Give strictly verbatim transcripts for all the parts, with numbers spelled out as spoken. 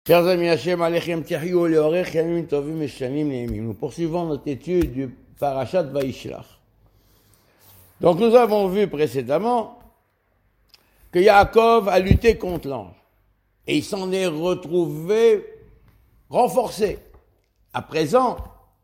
Chers amis, Hachem Alechem Tihyou Leorech Yamim Tovim Eshanim Neemim. Nous poursuivons notre étude du Parashat Vaishlach. Donc nous avons vu précédemment que Yaakov a lutté contre l'ange. Et il s'en est retrouvé renforcé. À présent,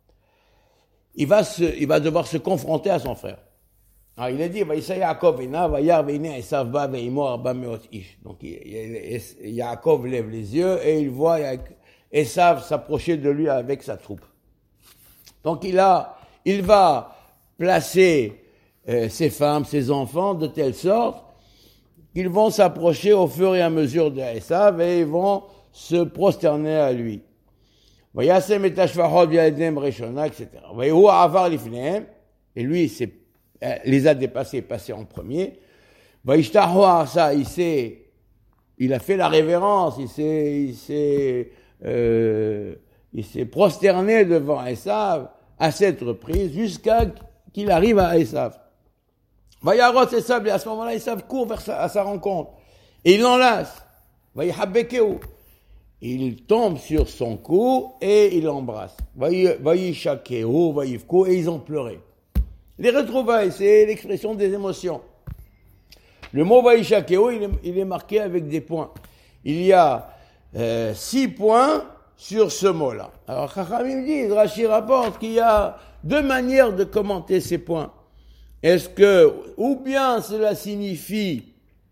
il va, se, il va devoir se confronter à son frère. Alors il a dit, Yaakov ena, vayar veine Esav ba veimo arba meot ish. Donc Yaakov lève les yeux et il voit Esav s'approcher de lui avec sa troupe. Donc il a, il va placer euh, ses femmes, ses enfants de telle sorte qu'ils vont s'approcher au fur et à mesure de Esav et ils vont se prosterner à lui. Vayasem et hashvachot v'yadem reshona, et cetera. Vayehu avar lifnehem, et lui c'est les a dépassés, passés en premier. Ça, il s'est, il a fait la révérence, il s'est, il s'est, euh, il s'est prosterné devant Esav à cette reprise jusqu'à qu'il arrive à Esav. Vayarot Esav, et à ce moment-là, Esav court vers sa, à sa rencontre et il l'enlace. Vayihabekeu. Il tombe sur son cou et il l'embrasse. Vayishakeu, vayivku, et ils ont pleuré. Les retrouvailles, c'est l'expression des émotions. Le mot Vaishakeo, il est, il est marqué avec des points. Il y a euh, six points sur ce mot-là. Alors, Chachamim dit, Rashi rapporte qu'il y a deux manières de commenter ces points. Est-ce que, ou bien cela signifie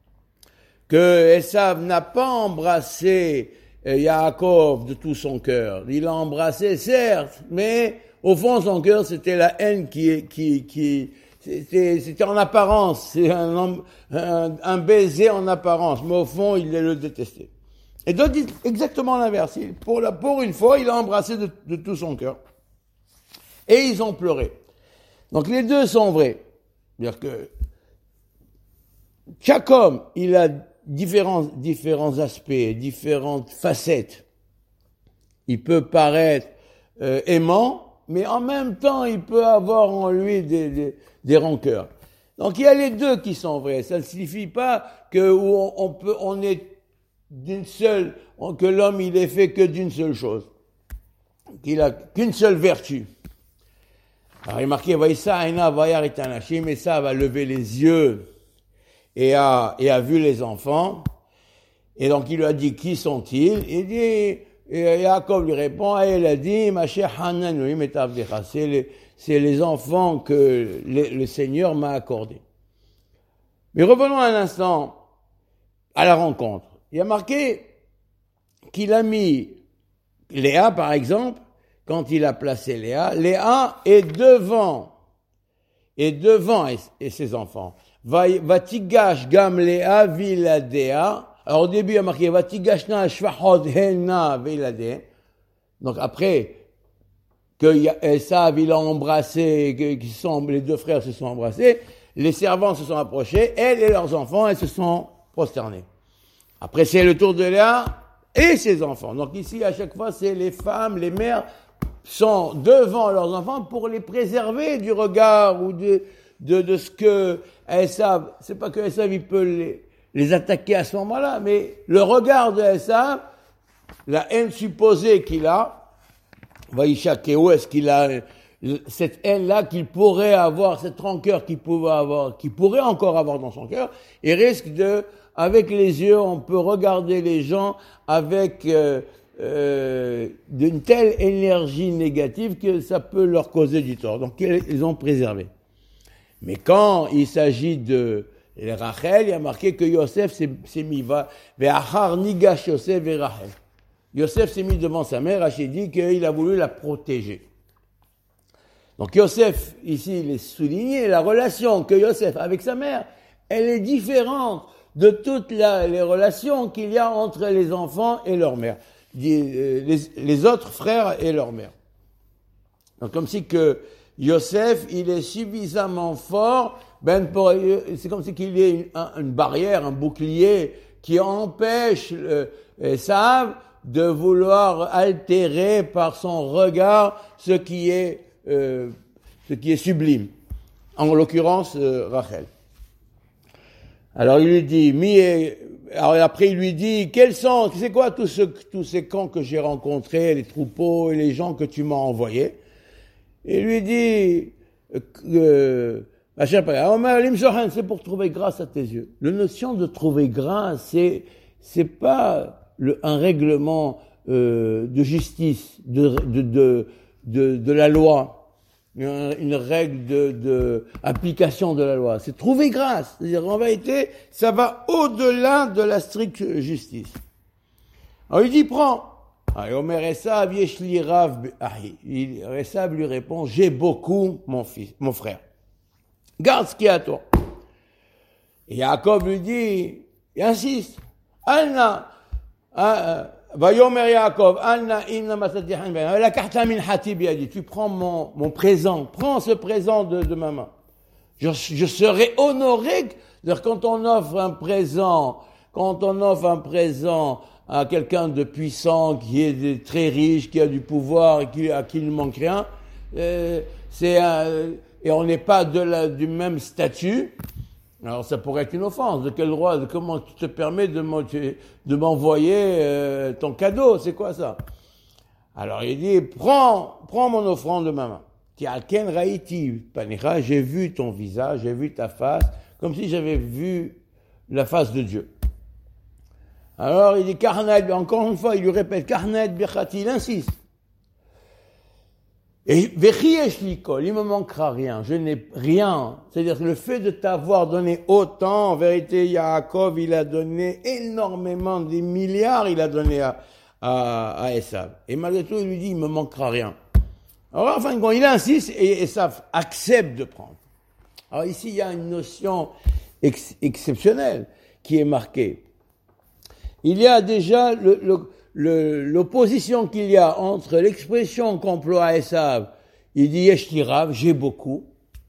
que Esav n'a pas embrassé euh, Yaakov de tout son cœur. Il l'a embrassé, certes, mais au fond, son cœur, c'était la haine qui, qui, qui, c'était, c'était en apparence, c'est un, un, un baiser en apparence, mais au fond, il le détestait. Et d'autres disent exactement l'inverse. Pour, la, pour une fois, il a embrassé de, de tout son cœur. Et ils ont pleuré. Donc les deux sont vrais. C'est-à-dire que chaque homme, il a différents, différents aspects, différentes facettes. Il peut paraître euh, aimant, mais en même temps, il peut avoir en lui des, des, des rancœurs. Donc, il y a les deux qui sont vrais. Ça ne signifie pas que on, on peut, on est d'une seule, que l'homme, il est fait que d'une seule chose. Qu'il a qu'une seule vertu. Alors, il est marqué, Vaïssa, Ena, Vayar, et Anashim, et ça va lever les yeux et a, et a vu les enfants. Et donc, il lui a dit, qui sont-ils? Il dit, et Yaakov lui répond, et il a dit, c'est les, c'est les enfants que le, le Seigneur m'a accordés. Mais revenons un instant à la rencontre. Il y a marqué qu'il a mis Léa, par exemple, quand il a placé Léa, Léa est devant, est devant et, et ses enfants. Vatigash gam Léa viladea. Alors au début, il y a marqué Vatigashna shvachot hena veilade. Donc après que Esav il a embrassé, que, que sont, les deux frères se sont embrassés, les servants se sont approchés, elles et leurs enfants, elles se sont prosternés. Après c'est le tour de Léa et ses enfants. Donc ici à chaque fois c'est les femmes, les mères sont devant leurs enfants pour les préserver du regard ou de de, de ce que Esav, c'est pas que Esav il peut les les attaquer à ce moment-là, mais le regard de Esav, la haine supposée qu'il a, Vaïshakeo, est-ce qu'il a cette haine-là qu'il pourrait avoir, cette rancœur qu'il pouvait avoir, qu'il pourrait encore avoir dans son cœur, et risque de, avec les yeux, on peut regarder les gens avec euh, euh, d'une telle énergie négative que ça peut leur causer du tort. Donc ils ont préservé. Mais quand il s'agit de et Rachel, il y a marqué que Yosef s'est, s'est mis, va, ve'achar nigash Yosef ve Rachel. Yosef s'est mis devant sa mère, Rachel dit qu'il a voulu la protéger. Donc Yosef, ici, il est souligné, la relation que Yosef a avec sa mère, elle est différente de toutes la, les relations qu'il y a entre les enfants et leur mère, les, les autres frères et leur mère. Donc comme si que Yosef, il est suffisamment fort, ben pour, c'est comme si qu'il y ait une, une barrière, un bouclier qui empêche euh, Esav de vouloir altérer par son regard ce qui est euh, ce qui est sublime. En l'occurrence, euh, Rachel. Alors il lui dit, mi alors après il lui dit, quels sont, c'est quoi tous, ce, tous ces camps que j'ai rencontrés, les troupeaux et les gens que tu m'as envoyés? Et il lui dit, euh, c'est pour trouver grâce à tes yeux. La notion de trouver grâce, c'est, c'est pas le, un règlement euh, de justice, de, de, de, de, de la loi, une, une règle de, de application de la loi. C'est trouver grâce. C'est-à-dire, en vérité, ça va au-delà de la stricte justice. Alors il dit, prends. Alors, Omer Esav, Yeshli Rav Ahi. Esav lui répond, j'ai beaucoup, mon fils, mon frère. Garde ce qui est à toi. Et Yaakov lui dit, il insiste, Alna, Vayomer Yaakov, Alna inna masatihan ben, la karta min hatib, il a dit, tu prends mon, mon présent, prends ce présent de, de ma main. Je, je serai honoré, c'est-à-dire quand on offre un présent, quand on offre un présent à quelqu'un de puissant, qui est très riche, qui a du pouvoir, et qui, à qui il ne manque rien, euh, c'est un, et on n'est pas de la, du même statut, alors ça pourrait être une offense. De quel droit, de comment tu te permets de, de m'envoyer euh, ton cadeau? C'est quoi ça? Alors il dit, prends, prends mon offrande de ma main. Tiaken raïti panicha, j'ai vu ton visage, j'ai vu ta face, comme si j'avais vu la face de Dieu. Alors il dit, Karnad, encore une fois, il lui répète, Karnad birchati, il insiste. Et Vechiesh Likol, il me manquera rien, je n'ai rien. C'est-à-dire que le fait de t'avoir donné autant, en vérité, Yaakov, il a donné énormément, des milliards, il a donné à, à, à Esav. Et malgré tout, il lui dit, il me manquera rien. Alors, enfin, quand il insiste, et Esav accepte de prendre. Alors ici, il y a une notion ex- exceptionnelle qui est marquée. Il y a déjà le, le Le, l'opposition qu'il y a entre l'expression qu'emploie Esav, il dit Yeshtirav, j'ai beaucoup.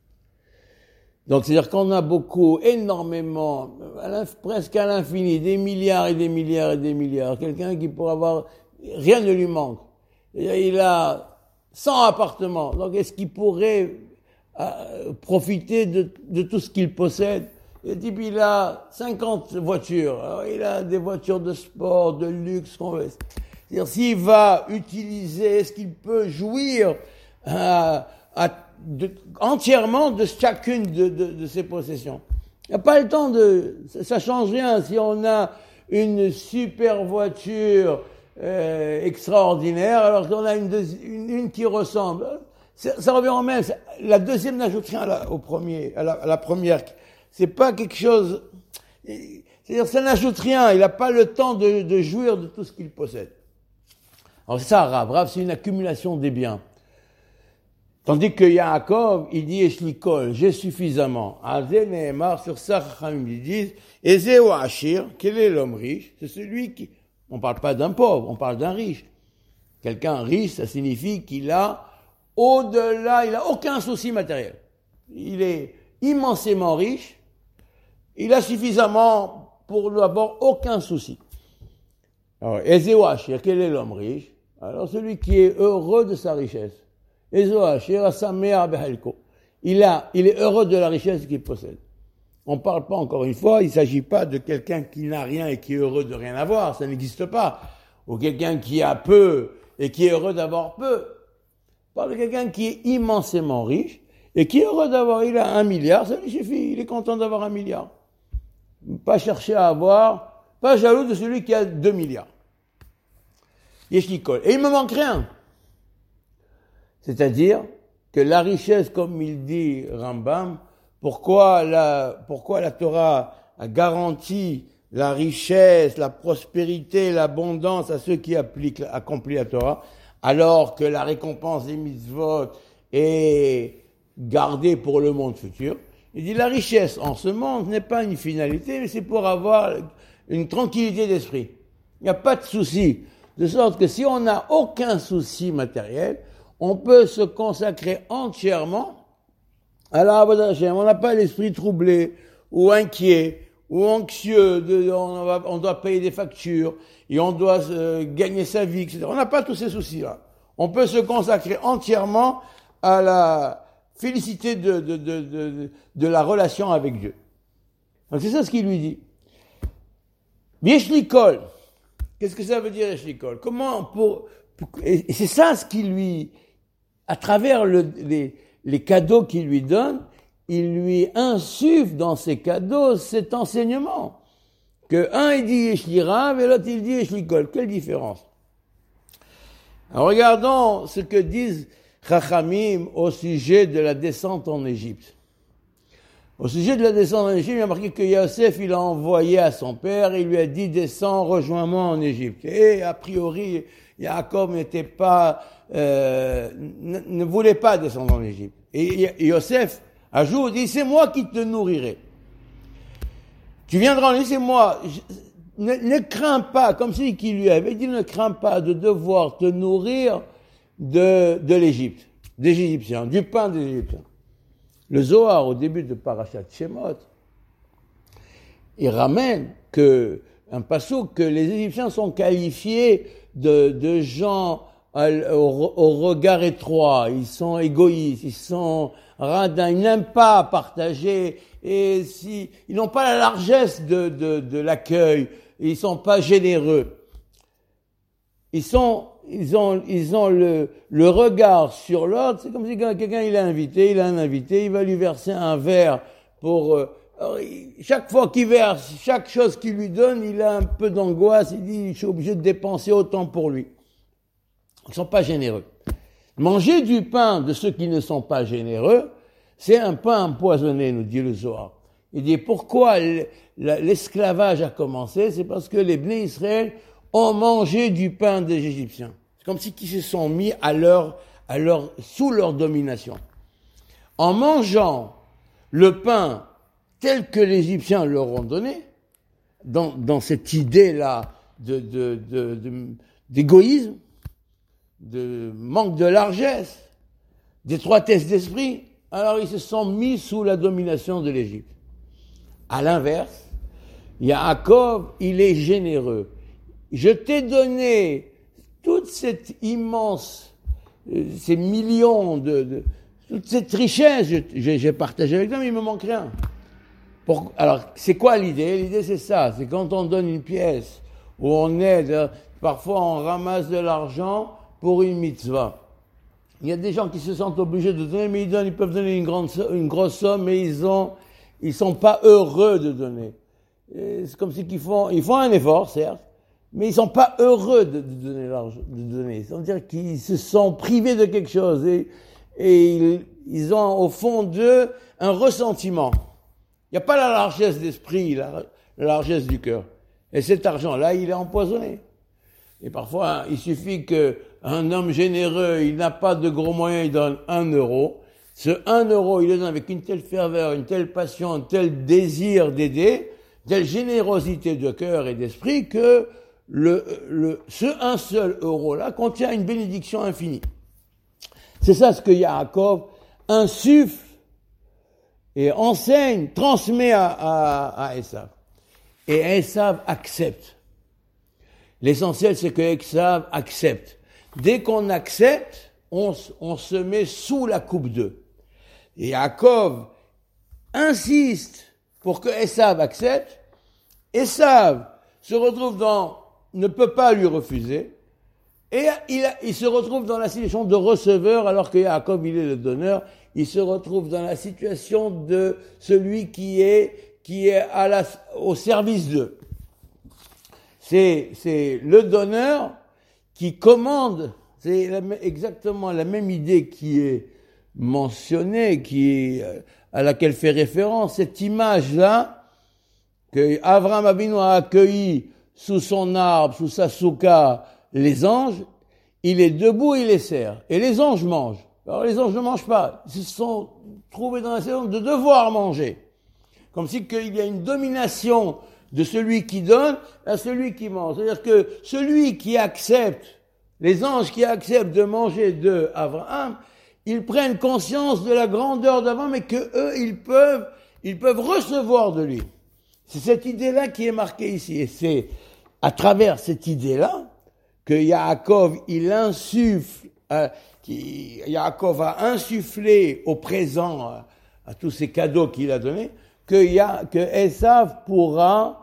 Donc c'est-à-dire qu'on a beaucoup, énormément, à presque à l'infini, des milliards et des milliards et des milliards. Quelqu'un qui pourrait avoir, rien ne lui manque. Il a cent appartements. Donc est-ce qu'il pourrait euh, profiter de, de tout ce qu'il possède? Le type, il a cinquante voitures. Alors, il a des voitures de sport, de luxe, qu'on veut. C'est-à-dire, s'il va utiliser, est-ce qu'il peut jouir euh, à, de, entièrement de chacune de, de, de ses possessions? Il n'y a pas le temps de... Ça, ça change rien. Si on a une super voiture euh, extraordinaire, alors qu'on a une, une, une qui ressemble, ça, ça revient en même. La deuxième n'ajoute rien à la, au premier, à la, à la première. C'est pas quelque chose, c'est-à-dire ça n'ajoute rien, il n'a pas le temps de, de jouir de tout ce qu'il possède. Alors c'est ça, Rav, Rav c'est une accumulation des biens. Tandis que Yaakov, il dit Eshlikol, j'ai suffisamment. Azé Nehemar, sur ça, ils disent, Ezeo Ashir, quel est l'homme riche? C'est celui qui, on parle pas d'un pauvre, on parle d'un riche. Quelqu'un riche, ça signifie qu'il a, au-delà, il a aucun souci matériel. Il est immensément riche, il a suffisamment pour n'avoir aucun souci. Alors, Ezeo Ashir, quel est l'homme riche? Alors, celui qui est heureux de sa richesse. Ezeo Ashir, Asamea Behelko. Il a, il est heureux de la richesse qu'il possède. On parle pas, encore une fois, il s'agit pas de quelqu'un qui n'a rien et qui est heureux de rien avoir, ça n'existe pas. Ou quelqu'un qui a peu et qui est heureux d'avoir peu. On parle de quelqu'un qui est immensément riche et qui est heureux d'avoir, il a un milliard, ça lui suffit, il est content d'avoir un milliard. Pas chercher à avoir, pas jaloux de celui qui a deux milliards. Yeshikol. Et il me manque rien. C'est-à-dire que la richesse, comme il dit Rambam, pourquoi la, pourquoi la Torah a garanti la richesse, la prospérité, l'abondance à ceux qui appliquent, accomplissent la Torah, alors que la récompense des mitzvot est gardée pour le monde futur. Il dit la richesse en ce monde n'est pas une finalité, mais c'est pour avoir une tranquillité d'esprit. Il n'y a pas de souci. De sorte que si on n'a aucun souci matériel, on peut se consacrer entièrement à la Avodat Hashem. On n'a pas l'esprit troublé ou inquiet ou anxieux. De, on, va, on doit payer des factures et on doit euh, gagner sa vie, et cetera. On n'a pas tous ces soucis-là. On peut se consacrer entièrement à la félicité de, de, de, de, de la relation avec Dieu. Donc c'est ça ce qu'il lui dit. Yeshlikol. Qu'est-ce que ça veut dire Yeshlikol? Comment pour, pour et c'est ça ce qui lui, à travers le, les, les cadeaux qu'il lui donne, il lui insuffle dans ses cadeaux cet enseignement. Que un il dit Yeshlirav et l'autre il dit Yeshlikol. Quelle différence? Alors regardons ce que disent Chachamim au sujet de la descente en Égypte. Au sujet de la descente en Égypte, il y a marqué que Yosef, il a envoyé à son père, il lui a dit, descends, rejoins-moi en Égypte. Et a priori, Jacob n'était pas, euh, ne, ne voulait pas descendre en Égypte. Et Yosef ajoute, dit, c'est moi qui te nourrirai. Tu viendras en Égypte, c'est moi. Je, ne, ne crains pas, comme celui qui lui avait dit, ne crains pas de devoir te nourrir de, de l'Égypte, des Égyptiens, du pain des Égyptiens. Le Zohar, au début de Parashat Shemot, il ramène que, un passouk, que les Égyptiens sont qualifiés de, de gens au, au regard étroit, ils sont égoïstes, ils sont radins, ils n'aiment pas partager, et si, ils n'ont pas la largesse de, de, de l'accueil, ils sont pas généreux. Ils sont, ils ont, ils ont le, le regard sur l'autre, c'est comme si quelqu'un il a invité, il a un invité, il va lui verser un verre pour, euh, alors, il, chaque fois qu'il verse, chaque chose qu'il lui donne, il a un peu d'angoisse, il dit, je suis obligé de dépenser autant pour lui. Ils ne sont pas généreux. Manger du pain de ceux qui ne sont pas généreux, c'est un pain empoisonné, nous dit le Zohar. Il dit, pourquoi l'esclavage a commencé? C'est parce que les Bnei Israël ont mangé du pain des Égyptiens. C'est comme si ils se sont mis à leur, à leur, sous leur domination. En mangeant le pain tel que les Égyptiens leur ont donné, dans, dans cette idée-là de, de, de, de, d'égoïsme, de manque de largesse, d'étroitesse d'esprit, alors ils se sont mis sous la domination de l'Égypte. À l'inverse, Yaakov, il est généreux. Je t'ai donné toute cette immense, euh, ces millions de, de, toute cette richesse, je, j'ai, j'ai partagé avec toi, mais il me manque rien. Pour, alors, c'est quoi l'idée? L'idée, c'est ça. C'est quand on donne une pièce, où on aide, parfois on ramasse de l'argent pour une mitzvah. Il y a des gens qui se sentent obligés de donner, mais ils donnent, ils peuvent donner une grande, une grosse somme, mais ils ont, ils sont pas heureux de donner. Et c'est comme si qu'ils font, ils font un effort, certes, mais ils sont pas heureux de, de donner l'argent, de donner. C'est-à-dire qu'ils se sont privés de quelque chose et, et ils, ils ont au fond d'eux un ressentiment. Il n'y a pas la largesse d'esprit, la, la largesse du cœur. Et cet argent-là, il est empoisonné. Et parfois, il suffit qu'un homme généreux, il n'a pas de gros moyens, il donne un euro. Ce un euro, il le donne avec une telle ferveur, une telle passion, un tel désir d'aider, telle générosité de cœur et d'esprit que le, le, ce un seul euro-là contient une bénédiction infinie. C'est ça ce que Yaakov insuffle et enseigne, transmet à, à, à Esav. Et Esav accepte. L'essentiel, c'est que Esav accepte. Dès qu'on accepte, on, on se met sous la coupe d'eux. Et Yaakov insiste pour que Esav accepte. Esav se retrouve dans, ne peut pas lui refuser. Et il, il se retrouve dans la situation de receveur alors que Yaakov, il est le donneur. Il se retrouve dans la situation de celui qui est, qui est à la, au service d'eux. C'est, c'est le donneur qui commande. C'est la, exactement la même idée qui est mentionnée, qui est, à laquelle fait référence cette image-là que Avraham Avinu a accueilli sous son arbre, sous sa souka, les anges. Il est debout, il les sert. Et les anges mangent. Alors les anges ne mangent pas. Ils se sont trouvés dans la situation de devoir manger. Comme si qu'il y a une domination de celui qui donne à celui qui mange. C'est-à-dire que celui qui accepte, les anges qui acceptent de manger de Abraham, ils prennent conscience de la grandeur d'Abraham et que eux, ils peuvent, ils peuvent recevoir de lui. C'est cette idée-là qui est marquée ici. Et c'est à travers cette idée-là que Yaakov, il insuffle, euh, qui, Yaakov a insufflé au présent, à, à tous ces cadeaux qu'il a donnés, que, ya, que Esav pourra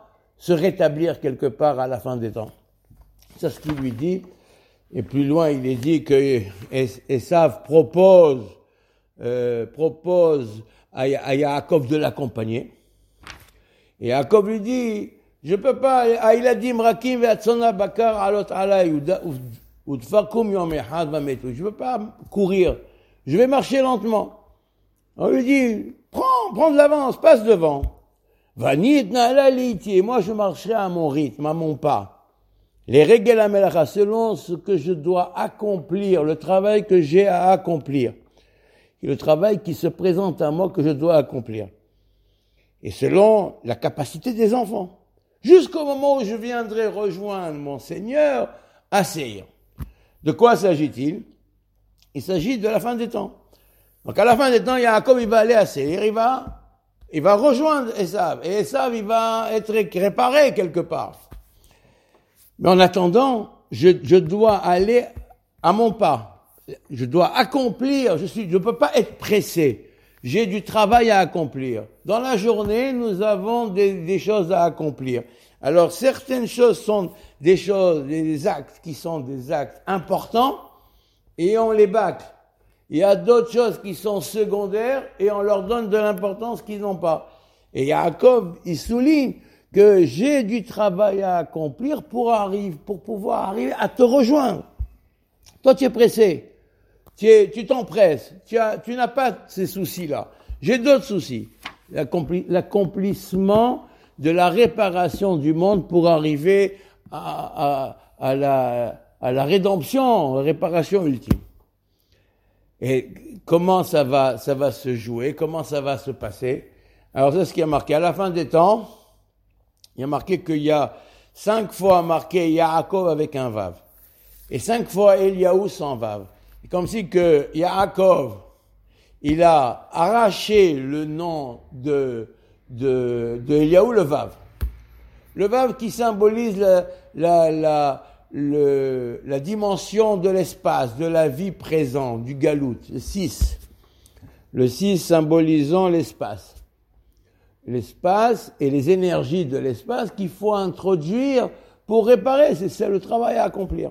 se rétablir quelque part à la fin des temps. C'est ce qu'il lui dit. Et plus loin, il est dit que Esav propose, euh, propose à, à Yaakov de l'accompagner. Et Yaakov lui dit, je peux pas, il a dit, Mrakim ve'atzona bakar alot alay, udfakum yom echad vametu. Je peux pas courir. Je vais marcher lentement. On lui dit, prends, prends de l'avance, passe devant. Vanit na'ala liiti. Et moi, je marcherai à mon rythme, à mon pas. Les régel amelacha, selon ce que je dois accomplir, le travail que j'ai à accomplir. Et le travail qui se présente à moi que je dois accomplir. Et selon la capacité des enfants. Jusqu'au moment où je viendrai rejoindre mon Seigneur à Seir. De quoi s'agit-il? Il s'agit de la fin des temps. Donc à la fin des temps, Yaakov, il va aller à Seir, il va, il va rejoindre Esav. Et Esav, il va être réparé quelque part. Mais en attendant, je, je dois aller à mon pas. Je dois accomplir, je suis, je peux pas être pressé. J'ai du travail à accomplir. Dans la journée, nous avons des, des choses à accomplir. Alors, certaines choses sont des choses, des actes qui sont des actes importants et on les bâcle. Il y a d'autres choses qui sont secondaires et on leur donne de l'importance qu'ils n'ont pas. Et Yaakov, il souligne que j'ai du travail à accomplir pour arriver, pour pouvoir arriver à te rejoindre. Toi, tu es pressé. Tu es, tu t'empresses. Tu as, tu n'as pas ces soucis-là. J'ai d'autres soucis. L'accompli, l'accomplissement de la réparation du monde pour arriver à, à, à la, à la rédemption, réparation ultime. Et comment ça va, ça va se jouer? Comment ça va se passer? Alors, c'est ce qui a marqué. À la fin des temps, il y a marqué qu'il y a cinq fois marqué Yaakov avec un vav. Et cinq fois Eliaou sans vav. Et comme si que Yaakov, il a arraché le nom de, de, de Eliaou, le vav. Le vav qui symbolise la, la, la, le, la dimension de l'espace, de la vie présente, du galout, le six. Le six symbolisant l'espace. L'espace et les énergies de l'espace qu'il faut introduire pour réparer. C'est ça le travail à accomplir.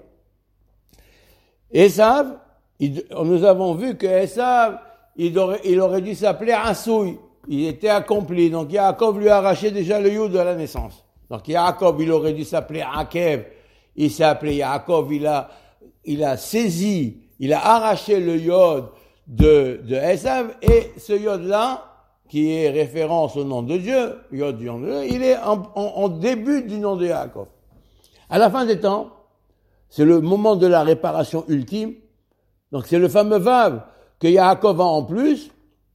Esav, il, nous avons vu que Esav, il aurait, il aurait dû s'appeler Asouy. Il était accompli. Donc Yaakov lui a arraché déjà le yud de la naissance. Donc Yaakov, il aurait dû s'appeler Akev. Il s'est appelé Yaakov. Il a, il a saisi, il a arraché le yod de, de Esav. Et ce yod-là, qui est référence au nom de Dieu, Yod du nom de Dieu, il est en, en, en début du nom de Yaakov. À la fin des temps, c'est le moment de la réparation ultime. Donc c'est le fameux vav que Yaakov a en plus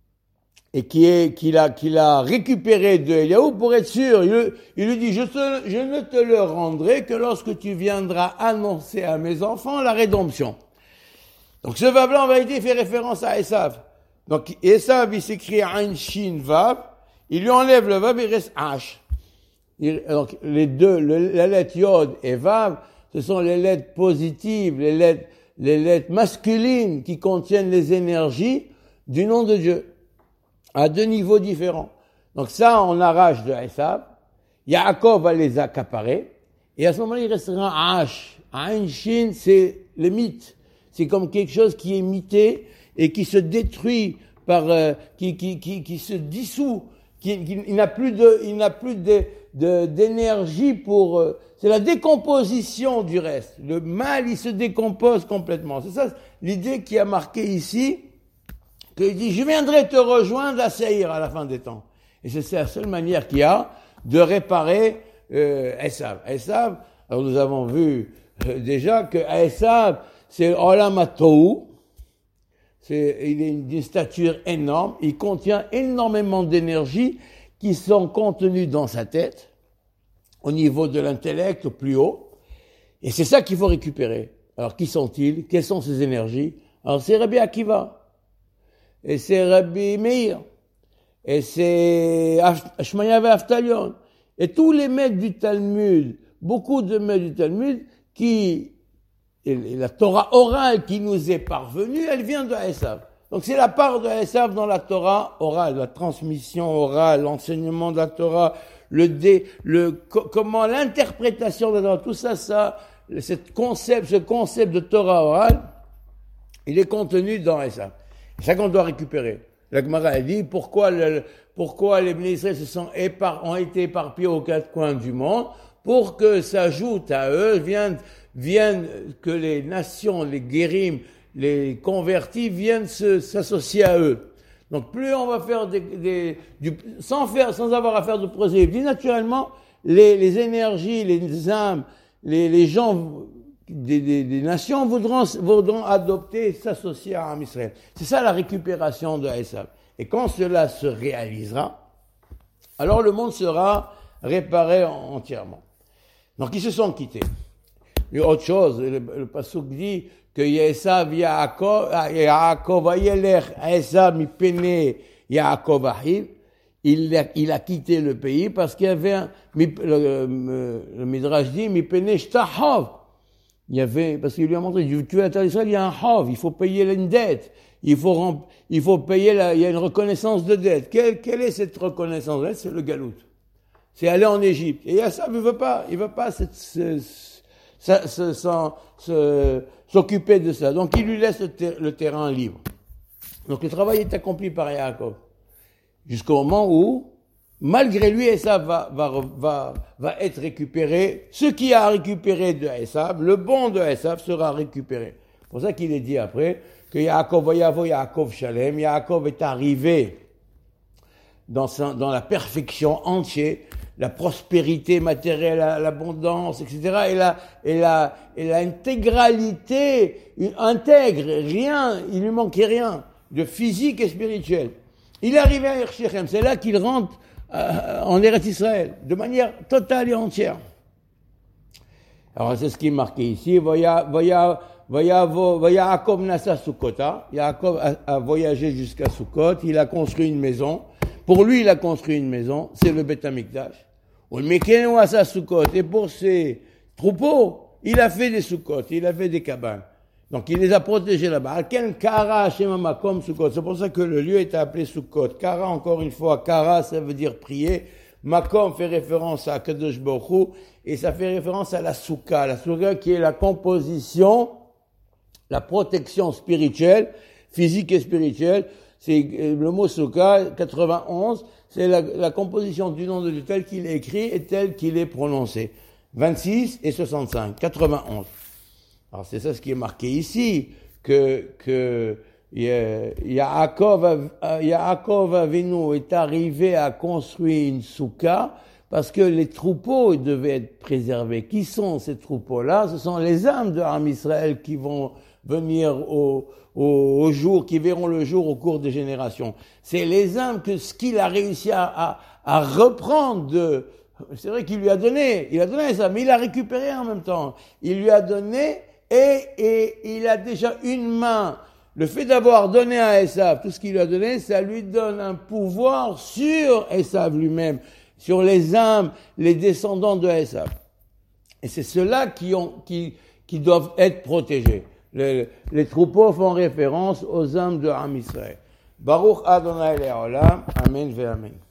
et qui est qu'il a qu'il a récupéré de Eliaou pour être sûr. Il, il lui dit je, te, je ne te le rendrai que lorsque tu viendras annoncer à mes enfants la rédemption. Donc ce vav-là en vérité fait référence à Esav. Donc, Esav, il s'écrit Ain Shin Vav, il lui enlève le Vav, il reste H. Il, donc, les deux, le, la lettre Yod et Vav, ce sont les lettres positives, les lettres, les lettres masculines qui contiennent les énergies du nom de Dieu, à deux niveaux différents. Donc ça, on arrache de Esav, Yaakov va les accaparer, et à ce moment-là, il restera H. Ain Shin, c'est le mythe. C'est comme quelque chose qui est mité, et qui se détruit par, euh, qui, qui, qui, qui se dissout, qui, qui, il n'a plus de, il n'a plus de, de, d'énergie pour, euh, c'est la décomposition du reste. Le mal, il se décompose complètement. C'est ça, l'idée qui a marqué ici, qu'il dit, je viendrai te rejoindre à Seir à la fin des temps. Et c'est la seule manière qu'il y a de réparer, euh, Esav. Esav, alors nous avons vu euh, déjà que Esav, c'est Olam HaTohu. C'est, il est d'une stature énorme, il contient énormément d'énergie qui sont contenues dans sa tête, au niveau de l'intellect, au plus haut, et c'est ça qu'il faut récupérer. Alors, qui sont-ils? Quelles sont ces énergies? Alors, c'est Rabbi Akiva, et c'est Rabbi Meir, et c'est Shmaya ve'Aftalion, et tous les maîtres du Talmud, beaucoup de maîtres du Talmud, qui Et la Torah orale qui nous est parvenue, elle vient de Esav. Donc c'est la part de Esav dans la Torah orale, la transmission orale, l'enseignement de la Torah, le dé, le, co- comment l'interprétation de Torah, tout ça, ça, cette concept, ce concept de Torah orale, il est contenu dans Esav. C'est ça qu'on doit récupérer. La Gemara a dit, pourquoi le, pourquoi les Bnei Israël se sont épar, ont été éparpillés aux quatre coins du monde, pour que s'ajoute à eux, viennent, viennent, que les nations, les guérim, les convertis viennent se, s'associer à eux. Donc plus on va faire des, des du, sans faire, sans avoir à faire de prosélytisme, naturellement, les, les énergies, les âmes, les, les gens des, des, des nations voudront, voudront adopter, s'associer à Am Israël. C'est ça la récupération de Esav. Et quand cela se réalisera, alors le monde sera réparé entièrement. Donc ils se sont quittés. Il y a autre chose, le, le pasuk dit que Esav Yaakov, Yaakov Vayelech Esav mipene Yaakov ahiv, il a, il a quitté le pays parce qu'il y avait un, le, le, le Midrash dit mipene shtahov. Il y avait, parce qu'il lui a montré, tu es à Israël, il y a un hov, il faut payer une dette, il faut, il faut payer la, il y a une reconnaissance de dette. Quelle, quelle est cette reconnaissance de dette? C'est le galout. C'est aller en Égypte. Et Esav, il veut pas, il veut pas se, se, se, se, se, s'occuper de ça. Donc, il lui laisse le, ter, le terrain libre. Donc, le travail est accompli par Yaakov. Jusqu'au moment où, malgré lui, Esav va, va, va, va être récupéré. Ce qui a récupéré de Esav, le bon de Esav sera récupéré. C'est pour ça qu'il est dit après que Yaakov Vayavo Yaakov Shalem, Yaakov est arrivé dans, sa, dans la perfection entière, la prospérité matérielle, l'abondance, et cetera. Et la, et la, et l'intégralité intègre, rien, il lui manquait rien, de physique et spirituel. Il est arrivé à Yershechem, c'est là qu'il rentre euh, en Eretz Israël, de manière totale et entière. Alors c'est ce qui est marqué ici, Voya, voya, voya, voya, Yaakov nasa Sukkota, Yaakov a, a voyagé jusqu'à Sukkot, il a construit une maison. Pour lui, il a construit une maison, c'est le Beth Amikdash. Et pour ses troupeaux, il a fait des Sukkot, il a fait des cabanes. Donc il les a protégés là-bas. C'est pour ça que le lieu est appelé Sukkot. Kara, encore une fois, Kara, ça veut dire prier. Makom fait référence à Kadosh Baruch Hu, et ça fait référence à la Soukha. La Soukha qui est la composition, la protection spirituelle, physique et spirituelle. C'est le mot Soukha, quatre-vingt-onze, c'est la, la composition du nom de Dieu tel qu'il est écrit et tel qu'il est prononcé. vingt-six et soixante-cinq, quatre-vingt-onze. Alors c'est ça ce qui est marqué ici, que, que Yaakov, Yaakov Avinu est arrivé à construire une soukha parce que les troupeaux devaient être préservés. Qui sont ces troupeaux-là? Ce sont les âmes de Am Israël qui vont venir au, au, au jour, qui verront le jour au cours des générations. C'est les âmes que ce qu'il a réussi à, à, à reprendre de, c'est vrai qu'il lui a donné, il a donné ça, mais il a récupéré en même temps. Il lui a donné et, et il a déjà une main. Le fait d'avoir donné à Esav tout ce qu'il lui a donné, ça lui donne un pouvoir sur Esav lui-même, sur les âmes, les descendants de Esav. Et c'est ceux-là qui ont, qui, qui doivent être protégés. Les, les troupeaux font référence aux âmes de Am Israël. Baruch Adonai Le'olam. Amen ve Amen.